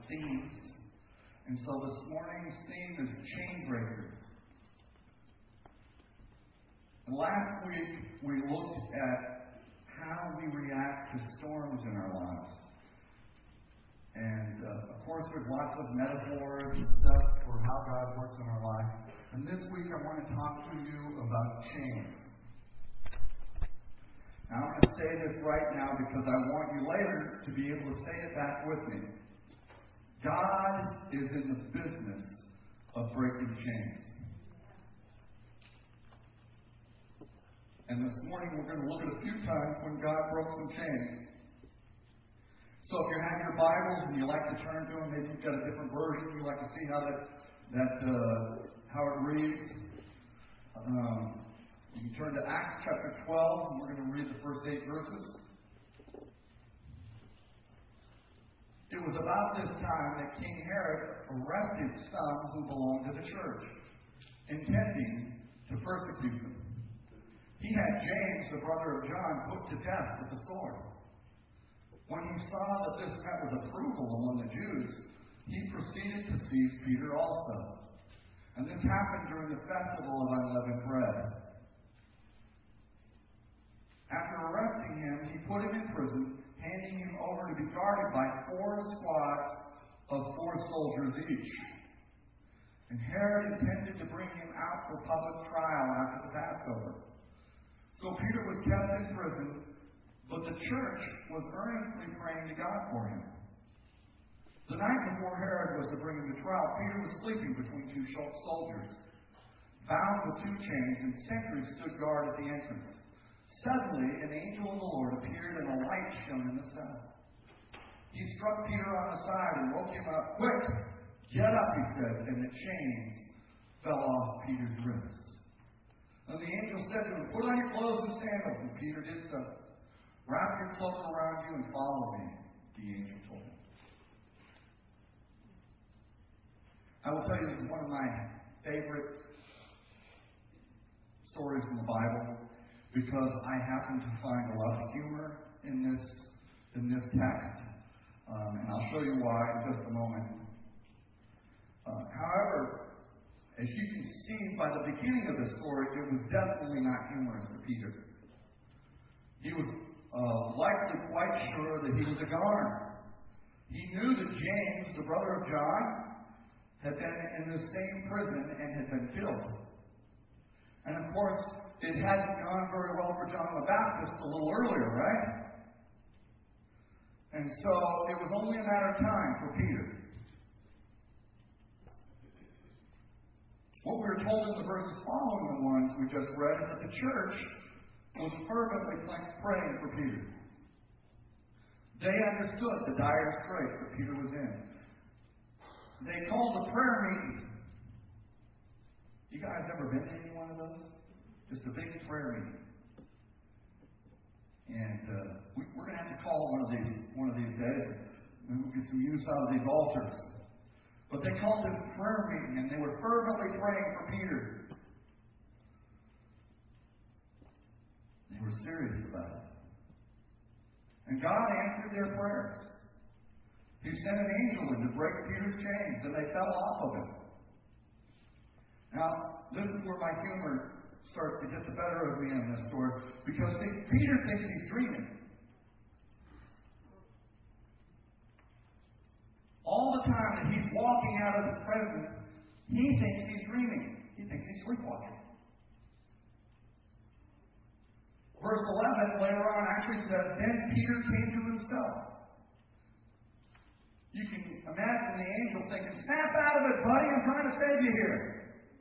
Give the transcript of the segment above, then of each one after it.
themes. And so this morning's theme is Chain Breaker. And last week we looked at how we react to storms in our lives. And of course there's lots of metaphors and stuff for how God works in our life. And this week I want to talk to you about chains. Now I'm going to say this right now because I want you later to be able to say it back with me. God is in the business of breaking chains. And this morning we're going to look at a few times when God broke some chains. So if you have your Bibles and you like to turn to them, maybe you've got a different version, you like to see how how it reads. You can turn to Acts chapter 12, and we're going to read the first 8 verses. It was about this time that King Herod arrested some who belonged to the church, intending to persecute them. He had James, the brother of John, put to death with the sword. When he saw that this met with approval among the Jews, he proceeded to seize Peter also. And this happened during the festival of unleavened bread. After arresting him, he put him in prison, handing him over to be guarded by 4 squads of 4 soldiers each. And Herod intended to bring him out for public trial after the Passover. So Peter was kept in prison, but the church was earnestly praying to God for him. The night before Herod was to bring him to trial, Peter was sleeping between 2 soldiers, bound with 2 chains, and sentries stood guard at the entrance. Suddenly, an angel of the Lord appeared, and a light shone in the cell. He struck Peter on the side and woke him up. "Quick, get up," he said, and the chains fell off Peter's wrists. And the angel said to him, "Put on your clothes and sandals," and Peter did so. "Wrap your cloak around you and follow me," the angel told him. I will tell you, this is one of my favorite stories from the Bible, because I happen to find a lot of humor in this text. And I'll show you why in just a moment. However, as you can see by the beginning of the story, it was definitely not humorous to Peter. He was likely quite sure that he was a goner. He knew that James, the brother of John, had been in the same prison and had been killed. And of course, it hadn't gone very well for John the Baptist a little earlier, right? And so it was only a matter of time for Peter. What we are told in the verses following the ones we just read is that the church was fervently praying for Peter. They understood the dire straits that Peter was in. They called a prayer meeting. You guys ever been to any one of those? Just a big prayer meeting. And we're going to have to call one of these days, and we'll get some use out of these altars. But they called this prayer meeting, and they were fervently praying for Peter. They were serious about it. And God answered their prayers. He sent an angel in to break Peter's chains, and they fell off of him. Now, this is where my humor starts to get the better of me in this story, because Peter thinks he's dreaming. All the time that he's walking out of his prison, he thinks he's dreaming. He thinks he's sleepwalking. Verse 11 later on actually says, "Then Peter came to himself." You can imagine the angel thinking, "Snap out of it, buddy, I'm trying to save you here."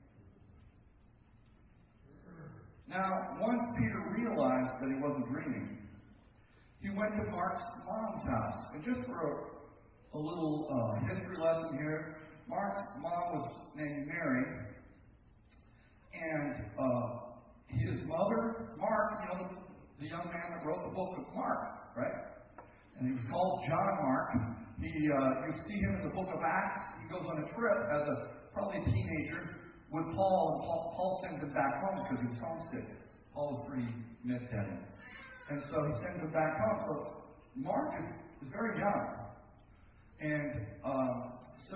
Now, once Peter realized that he wasn't dreaming, he went to Mark's mom's house. And just for a little history lesson here, Mark's mom was named Mary. And his mother, Mark, the young man that wrote the book of Mark, right? And he was called John Mark. You see him in the book of Acts. He goes on a trip as probably a teenager with Paul, and Paul sends him back home because he was homesick. Paul was pretty miffed at him. And so he sends him back home. So Mark is very young. And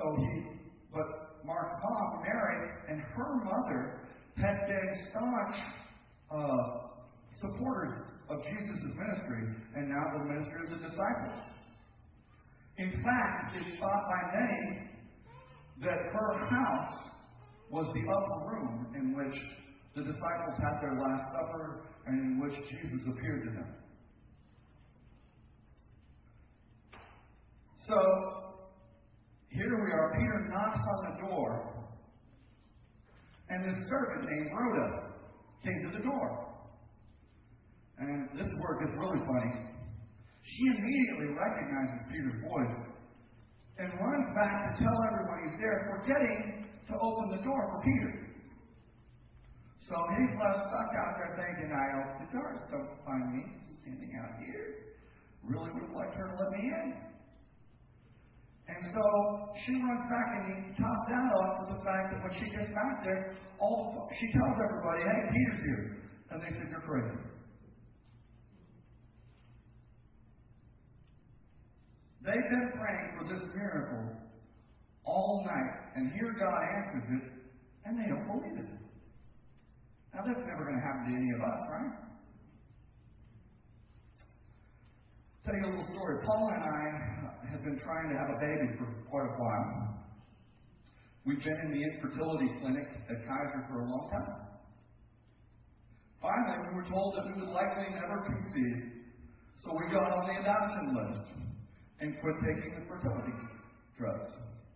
But Mark's mom, Mary, and her mother had been staunch supporters of Jesus' ministry, and now the ministry of the disciples. In fact, it's thought by many that her house was the upper room in which the disciples had their Last Supper and in which Jesus appeared to them. So, here we are. Peter knocks on the door, and this servant named Rhoda came to the door. And this is where it gets really funny. She immediately recognizes Peter's voice and runs back to tell everyone he's there, forgetting to open the door for Peter. So he's left stuck out there thinking, I hope the guards don't find me standing out here. Really would have liked her to let me in. And so she runs back, and he tops that off with the fact that when she gets back there, she tells everybody, hey, Peter's here. And they think you're crazy. They've been praying for this miracle all night, and here God answers it, and they don't believe it. Now, that's never going to happen to any of us, right? Tell you a little story. Paul and I have been trying to have a baby for quite a while. We've been in the infertility clinic at Kaiser for a long time. Finally, we were told that we would likely never conceive, so we got on the adoption list and quit taking the fertility drugs.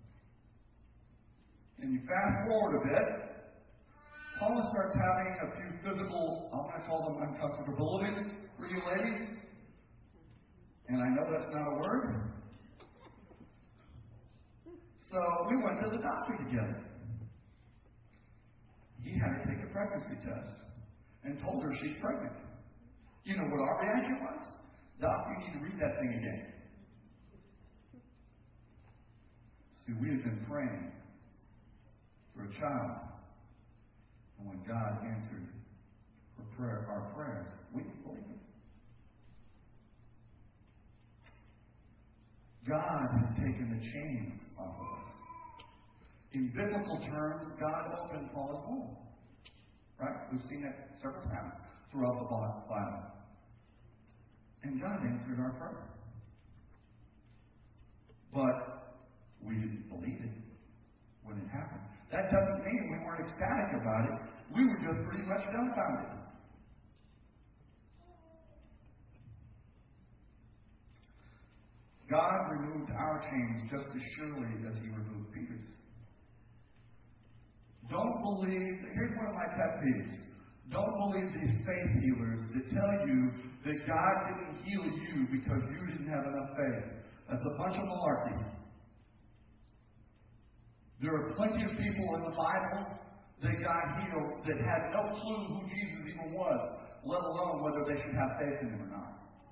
And you fast forward a bit, Paula starts having a few physical, I'm going to call them uncomfortabilities for you ladies. And I know that's not a word. So we went to the doctor together. He had her take a pregnancy test and told her she's pregnant. You know what our reaction was? Doc, you need to read that thing again. See, we have been praying for a child, and when God answered our prayers, we didn't believe it. God has taken the chains off of us. In biblical terms, God opened Paul's womb. Right? We've seen it several times throughout the Bible. And God answered our prayer. But we didn't believe it when it happened. That doesn't mean we weren't ecstatic about it. We were just pretty much dumbfounded. God removed our chains just as surely as He removed Peter's. Don't believe, here's one of my pet peeves. Don't believe these faith healers that tell you that God didn't heal you because you didn't have enough faith. That's a bunch of malarkey. There are plenty of people in the Bible that got healed that had no clue who Jesus even was, let alone whether they should have faith in Him or not.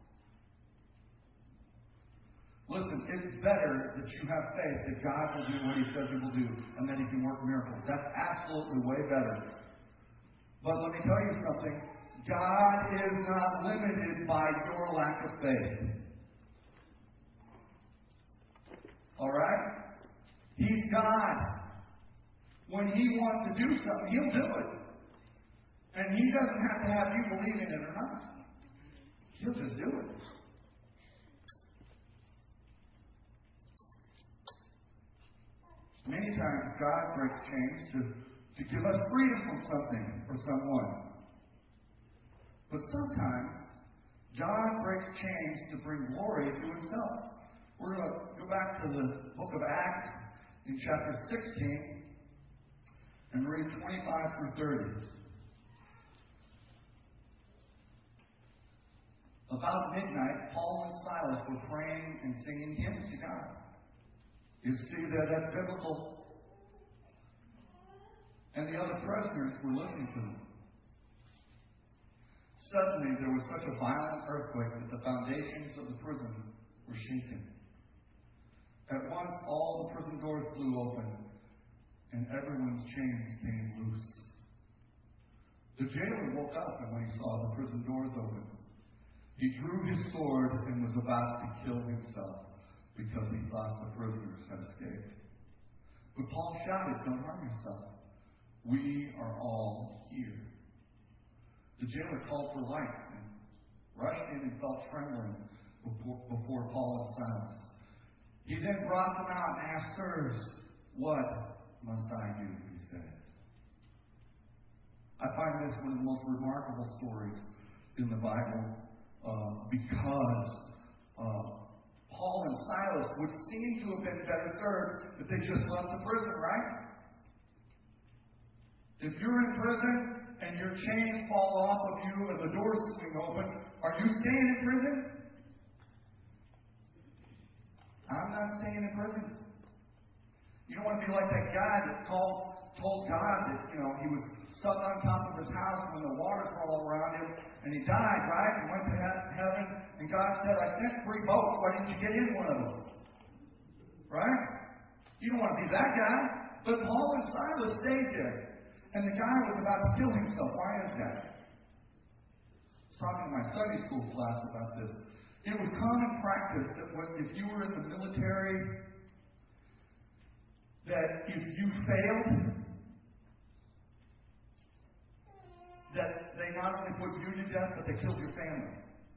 Listen, it's better that you have faith that God will do what He says He will do and that He can work miracles. That's absolutely way better. But let me tell you something. God is not limited by your lack of faith. Alright? He's God. When He wants to do something, He'll do it. And He doesn't have to have you believe in it or not. He'll just do it. Many times God breaks chains to give us freedom from something or someone. But sometimes God breaks chains to bring glory to Himself. We're going to go back to the book of Acts in chapter 16 and read 25 through 30. About midnight, Paul and Silas were praying and singing hymns to God. You see that's biblical. And the other prisoners were listening to them. Suddenly, there was such a violent earthquake that the foundations of the prison were shaken. At once, all the prison doors flew open, and everyone's chains came loose. The jailer woke up, and when he saw the prison doors open, he drew his sword and was about to kill himself, because he thought the prisoners had escaped. But Paul shouted, don't harm yourself. We are all here. The jailer called for lights and rushed in and fell trembling before Paul and Silas. He then brought them out and asked, sirs, what must I do? He said. I find this one of the most remarkable stories in the Bible because Paul and Silas would seem to have been better served if they just left the prison, right? If you're in prison and your chains fall off of you and the doors swing open, are you staying in prison? I'm not staying in prison. You don't want to be like that guy that told God that, he was stuck on top of his house when the waters were all around him, and he died, right? He went to heaven, and God said, I sent 3 boats. Why didn't you get in one of them? Right? You don't want to be that guy. But Paul and Silas stayed there. And the guy was about to kill himself. Why is that? I was talking to my Sunday school class about this. It was common practice that if you were in the military, that if you failed, that they not only put you to death, but they killed your family.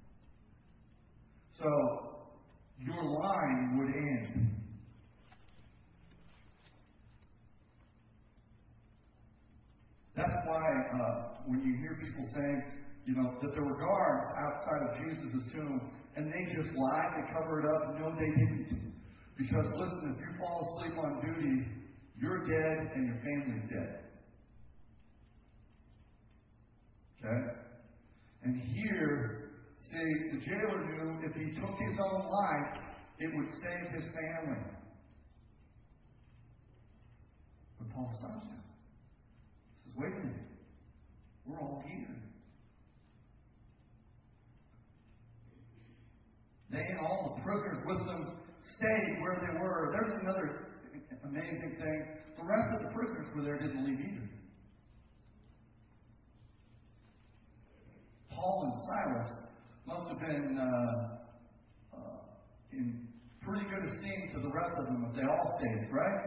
So, your line would end. That's why when you hear people saying, that there were guards outside of Jesus' tomb, and they just lied, they cover it up. No, they didn't. Because listen, if you fall asleep on duty, you're dead and your family's dead. Okay? And here, see, the jailer knew if he took his own life, it would save his family. But Paul stops him. He says, wait a minute. We're all here. They and all the prisoners with them stayed where they were. There's another amazing thing. The rest of the prisoners who were there didn't leave either. Paul and Silas must have been in pretty good esteem to the rest of them if they all stayed, right?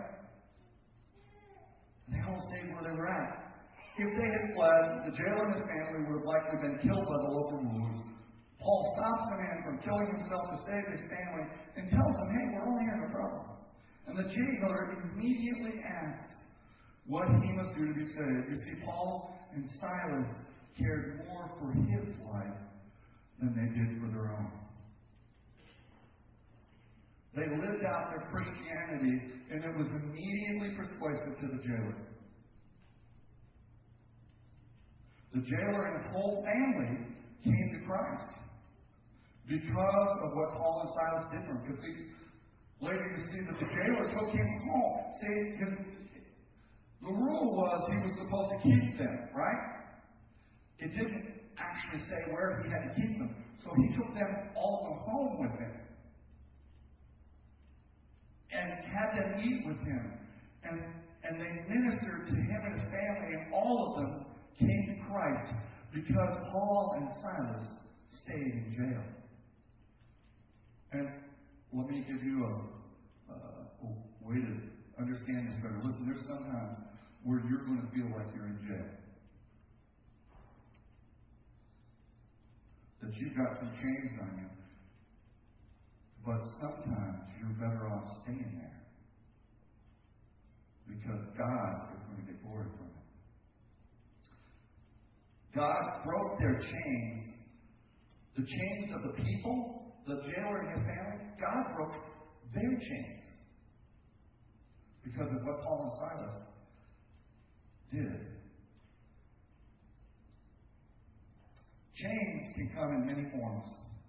And they all stayed where they were at. If they had fled, the jailer and his family would have likely been killed by the local rulers. Paul stops the man from killing himself to save his family and tells him, hey, we're all here, no problem. And the jailer immediately asks what he must do to be saved. You see, Paul and Silas cared more for his life than they did for their own. They lived out their Christianity, and it was immediately persuasive to the jailer. The jailer and his whole family came to Christ because of what Paul and Silas did for him. Because later you see that the jailer took him home. See, the rule was he was supposed to keep them, right? It didn't actually say where he had to keep them. So he took them all home with him. And had them eat with him. And they ministered to him and his family, and all of them came to Christ because Paul and Silas stayed in jail. And let me give you a way to understand this better. Listen, there's sometimes where you're going to feel like you're in jail. That you've got some chains on you. But sometimes you're better off staying there. Because God is going to get glory from it. God broke their chains. The chains of the people, the jailer and his family, God broke their chains. Because of what Paul and Silas did. Chains can come in many forms.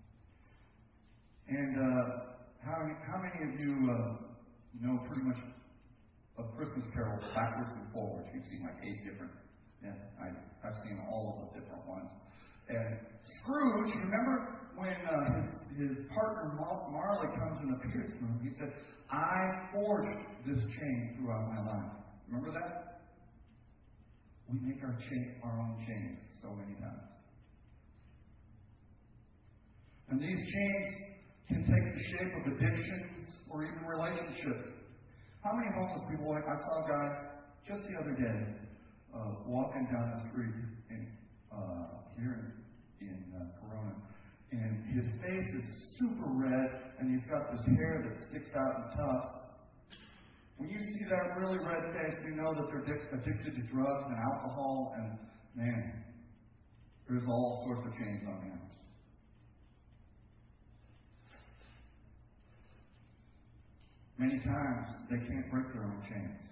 And how many of you know pretty much a Christmas Carol backwards and forwards? You've seen like 8 different. Yeah, I've seen all of the different ones. And Scrooge, remember when his partner Marley comes and appears to him? He said, I forged this chain throughout my life. Remember that? We make our own chains so many times. And these chains can take the shape of addictions or even relationships. How many homeless people? I saw a guy just the other day walking down the street here in Corona, and his face is super red, and he's got this hair that sticks out in tufts. When you see that really red face, you know that they're addicted to drugs and alcohol, and man, there's all sorts of chains on him. Many times they can't break their own chains.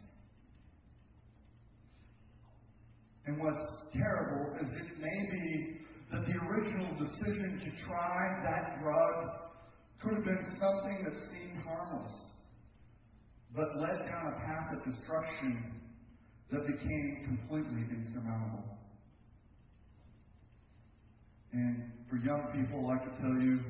And what's terrible is it may be that the original decision to try that drug could have been something that seemed harmless, but led down a path of destruction that became completely insurmountable. And for young people, I can tell you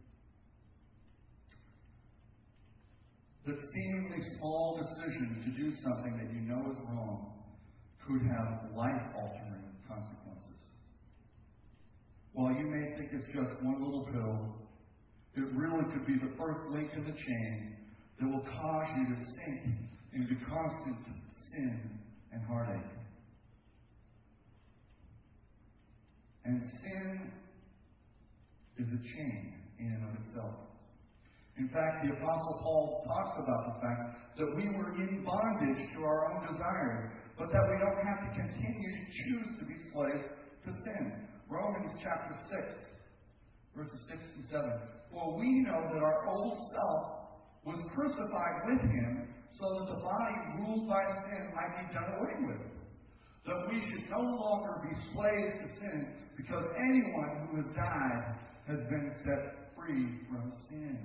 that seemingly small decision to do something that you know is wrong could have life-altering consequences. While you may think it's just one little pill, it really could be the first link in the chain that will cause you to sink into constant sin and heartache. And sin is a chain in and of itself. In fact, the Apostle Paul talks about the fact that we were in bondage to our own desires, but that we don't have to continue to choose to be slaves to sin. Romans chapter 6, verses 6 and 7. For we know that our old self was crucified with him, so that the body ruled by sin might be done away with. That we should no longer be slaves to sin, because anyone who has died has been set free from sin.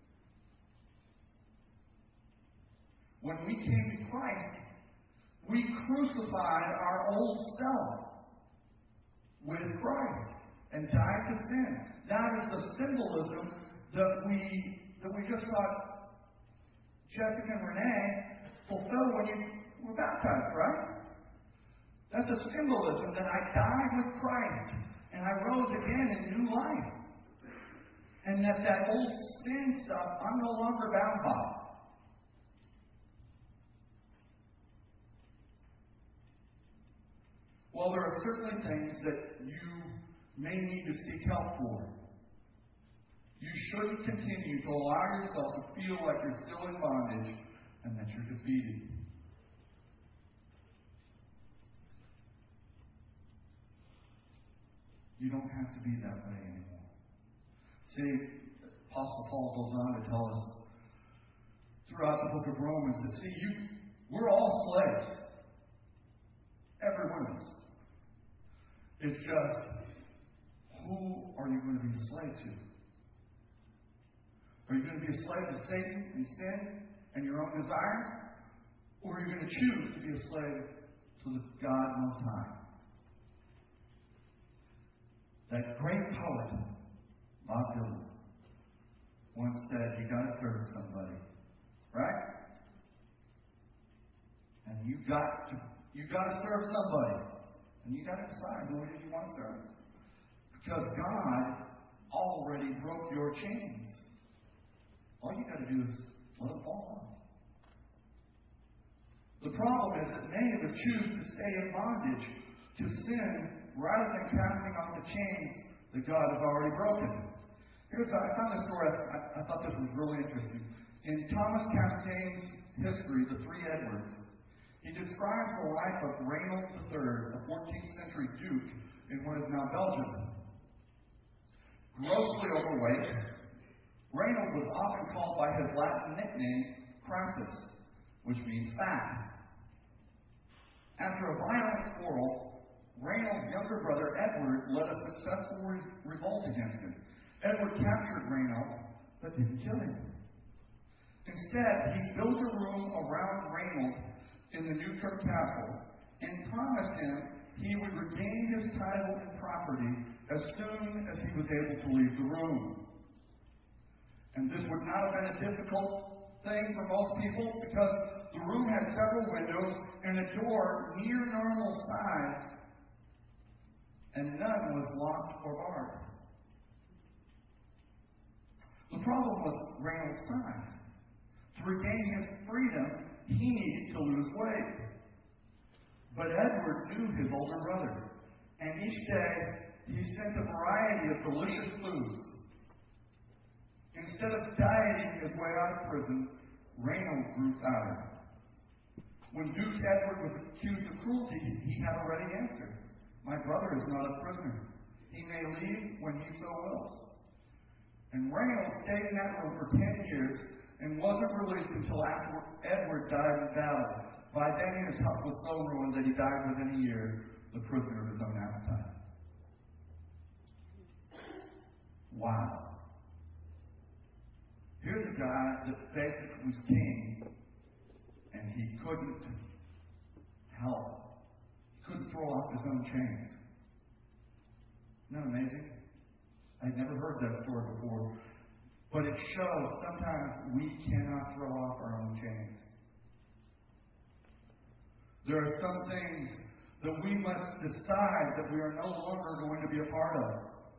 When we came to Christ, we crucified our old self with Christ and died to sin. That is the symbolism that we just saw Jessica and Renee fulfill when you were baptized, right? That's a symbolism that I died with Christ and I rose again in new life. And that old sin stuff I'm no longer bound by. Well, there are certainly things that you may need to seek help for. You shouldn't continue to allow yourself to feel like you're still in bondage and that you're defeated. You don't have to be that way anymore. See, Apostle Paul goes on to tell us throughout the book of Romans that, we're all slaves. Every one of us. It's just, who are you going to be a slave to? Are you going to be a slave to Satan and sin and your own desire? Or are you going to choose to be a slave to the God Most High? That great poet, Bob Dylan, once said, you got to serve somebody. Right? And you got to serve somebody. And you got to decide who it is you want to serve. Because God already broke your chains. All you got to do is let them fall off. The problem is that many of us choose to stay in bondage to sin rather than casting off the chains that God has already broken. I found this story. I thought this was really interesting. In Thomas Castaigne's history, The Three Edwards, he describes the life of Reynold III, a 14th century duke in what is now Belgium. Grossly overweight, Reynold was often called by his Latin nickname Crassus, which means fat. After a violent quarrel, Reynold's younger brother Edward led a successful revolt against him. Edward captured Reynold, but didn't kill him. Instead, he built a room around Reynold in the Newkirk Castle and promised him he would regain his title and property as soon as he was able to leave the room. And this would not have been a difficult thing for most people because the room had several windows and a door near normal size, and none was locked or barred. The problem was Reynold's size. To regain his freedom, he needed to lose weight. But Edward knew his older brother, and each day he sent a variety of delicious foods. Instead of dieting his way out of prison, Reynold grew fatter. When Duke Edward was accused of cruelty, he had already answered, "My brother is not a prisoner. He may leave when he so wills." And Reynold stayed in that room for 10 years and wasn't released until after Edward died in battle. By then his health was so ruined that he died within a year, the prisoner of his own appetite. Wow. Here's a guy that basically was king, and he couldn't help. He couldn't throw off his own chains. Isn't that amazing? I'd never heard that story before. But it shows sometimes we cannot throw off our own chains. There are some things that we must decide that we are no longer going to be a part of.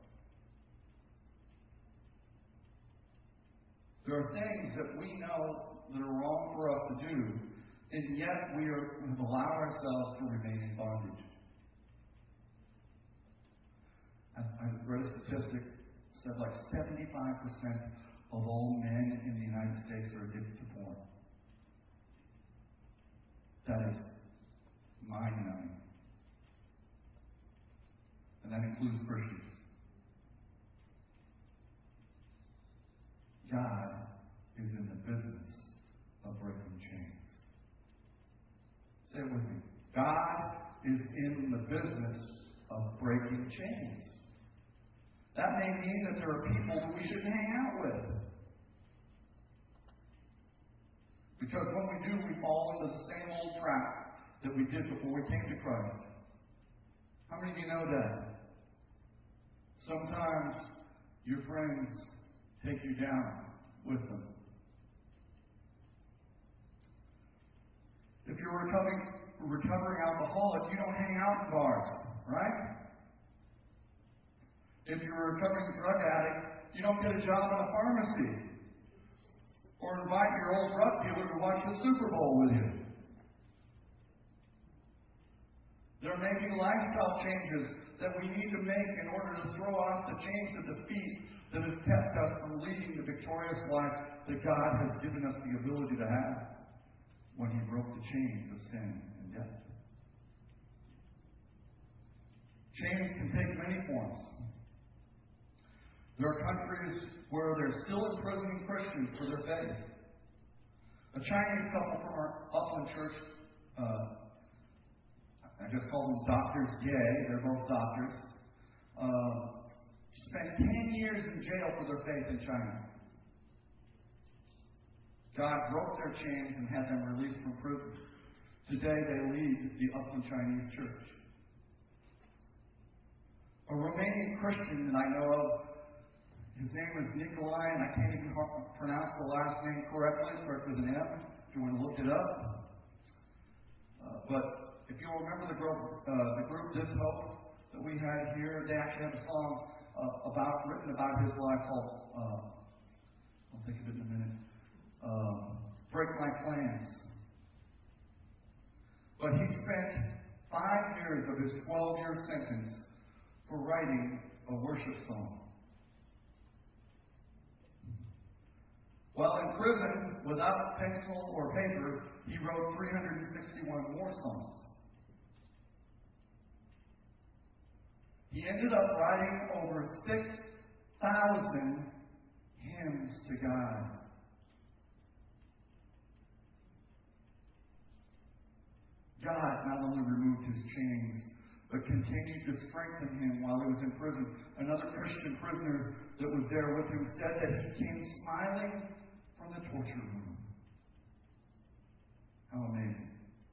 There are things that we know that are wrong for us to do, and yet we have allowed ourselves to remain in bondage. I read a statistic that said like 75% of all men in the United States are addicted to porn. That is mind-numbing. And that includes Christians. God is in the business of breaking chains. Say it with me. God is in the business of breaking chains. That may mean that there are people that we shouldn't hang out with. Because when we do, we fall into the same old trap that we did before we came to Christ. How many of you know that? Sometimes your friends take you down with them. If you're a recovering alcoholic, you don't hang out in bars, right? If you're a recovering drug addict, you don't get a job in a pharmacy or invite your old drug dealer to watch the Super Bowl with you. There may be lifestyle changes that we need to make in order to throw off the chains of defeat that has kept us from leading the victorious life that God has given us the ability to have when He broke the chains of sin and death. Chains can take many forms. There are countries where they're still imprisoning Christians for their faith. A Chinese couple from our Upland church, I just call them Doctors Gay, they're both doctors, spent 10 years in jail for their faith in China. God broke their chains and had them released from prison. Today they lead the Upland Chinese Church. A Romanian Christian that I know of, his name is Nikolai, and I can't even pronounce the last name correctly. It starts with an M, if you want to look it up. But if you'll remember the group This Hope that we had here, they actually have a song written about his life called, I'll think of it in a minute, Break My Plans. But he spent 5 years of his 12-year sentence for writing a worship song. While in prison, without pencil or paper, he wrote 361 more songs. He ended up writing over 6,000 hymns to God. God not only removed his chains, but continued to strengthen him while he was in prison. Another Christian prisoner that was there with him said that he came smiling from the torture room. How amazing.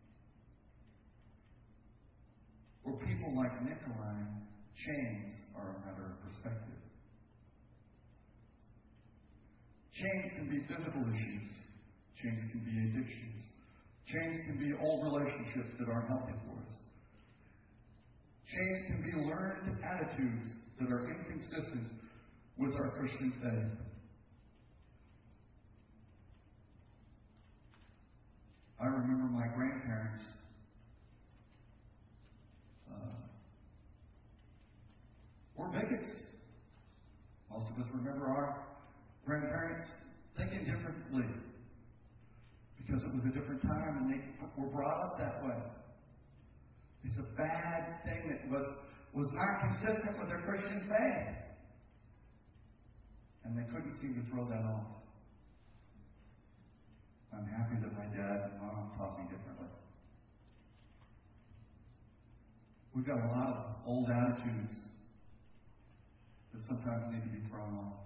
For people like Nikolai, chains are a matter of perspective. Chains can be physical issues. Chains can be addictions. Chains can be old relationships that aren't healthy for us. Chains can be learned attitudes that are inconsistent with our Christian faith. I remember my grandparents were bigots. Most of us remember our grandparents thinking differently because it was a different time and they were brought up that way. It's a bad thing that was not consistent with their Christian faith. And they couldn't seem to throw that off. I'm happy that my dad and mom taught me differently. We've got a lot of old attitudes that sometimes need to be thrown off.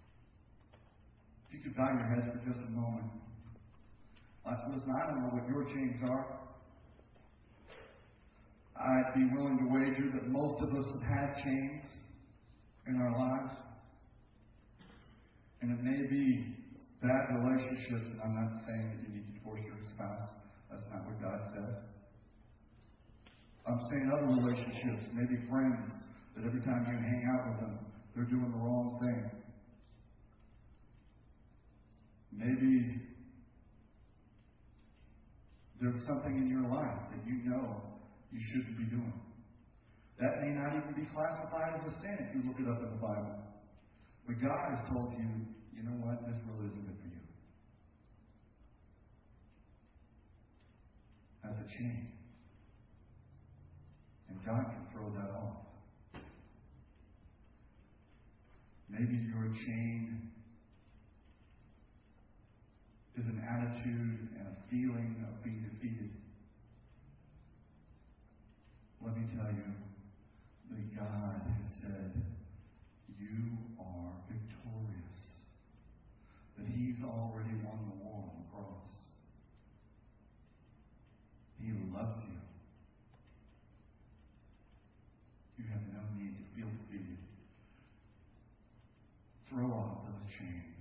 If you could bow your heads for just a moment. Listen, I don't know what your chains are. I'd be willing to wager that most of us have had chains in our lives. And it may be bad relationships, and I'm not saying that you need to divorce your spouse. That's not what God says. I'm saying other relationships, maybe friends, that every time you hang out with them, they're doing the wrong thing. Maybe there's something in your life that you know you shouldn't be doing. That may not even be classified as a sin if you look it up in the Bible. But God has told you, you know what, this really isn't good for you. That's a chain. And God can throw that off. Maybe your chain is an attitude and a feeling of being defeated. Let me tell you that God has said, you are victorious. That He's already won the war on the cross. He loves you. You have no need to feel defeated. Throw off those chains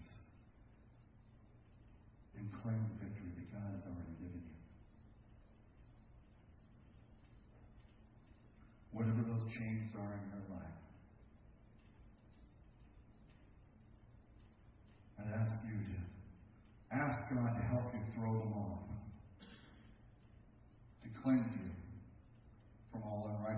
and claim the victory that God has already given you. Whatever those chains are in your life, I'd ask you to ask God to help you throw them off, to cleanse you